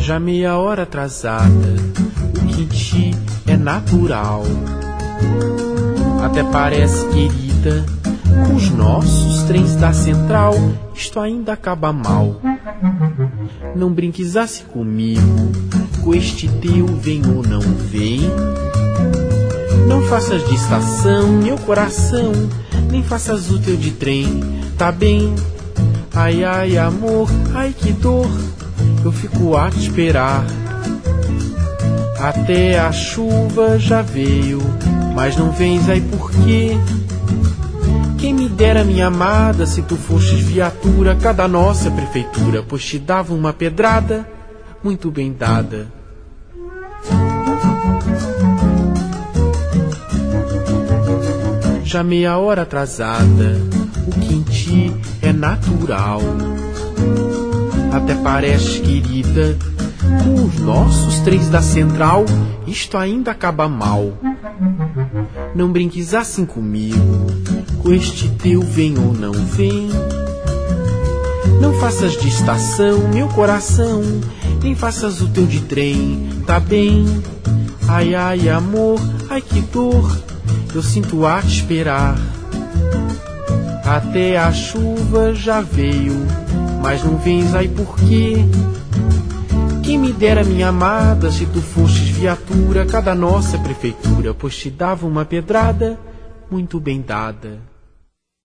Já meia hora atrasada, o que em ti é natural. Até parece, querida, com os nossos trens da central, isto ainda acaba mal. Não brinques assim comigo, com este teu vem ou não vem. Não faças de estação, meu coração, nem faças o teu de trem, tá bem? Ai, ai, amor, ai que dor, eu fico a te esperar. Até a chuva já veio, mas não vens aí por quê? Quem me dera, minha amada, se tu fostes viatura, cada nossa prefeitura, pois te dava uma pedrada muito bem dada. Já meia hora atrasada, o que em ti é natural. Até parece, querida, com os nossos trens da central, isto ainda acaba mal. Não brinques assim comigo, com este teu vem ou não vem. Não faças de estação, meu coração, nem faças o teu de trem, tá bem? Ai, ai, amor, ai que dor, eu sinto a te esperar. Até a chuva já veio, mas não vens aí por quê? Quem me dera, minha amada, se tu fostes viatura, cada nossa prefeitura, pois te dava uma pedrada muito bem dada.